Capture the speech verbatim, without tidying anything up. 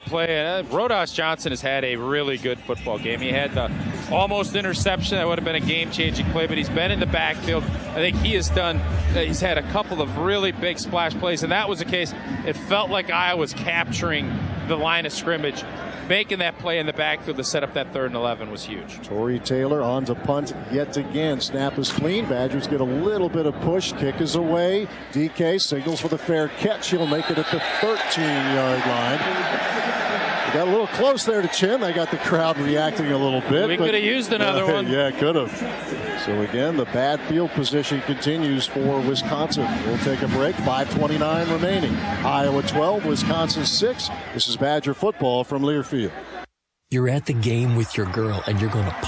play. Uh, Rodas Johnson has had a really good football game. He had the almost interception. That would have been a game-changing play, but he's been in the backfield. I think he has done – he's had a couple of really big splash plays, and that was the case. It felt like Iowa was capturing the line of scrimmage. Making that play in the backfield to set up that third and eleven was huge. Torrey Taylor on to punt yet again. Snap is clean. Badgers get a little bit of push. Kick is away. D K signals for the fair catch. He'll make it at the thirteen-yard line. We got a little close there to Chin. They got the crowd reacting a little bit. We could have used another uh, one. Yeah, could have. So again, the bad field position continues for Wisconsin. We'll take a break. five twenty-nine remaining. Iowa twelve, Wisconsin six. This is Badger football from Learfield. You're at the game with your girl and you're going to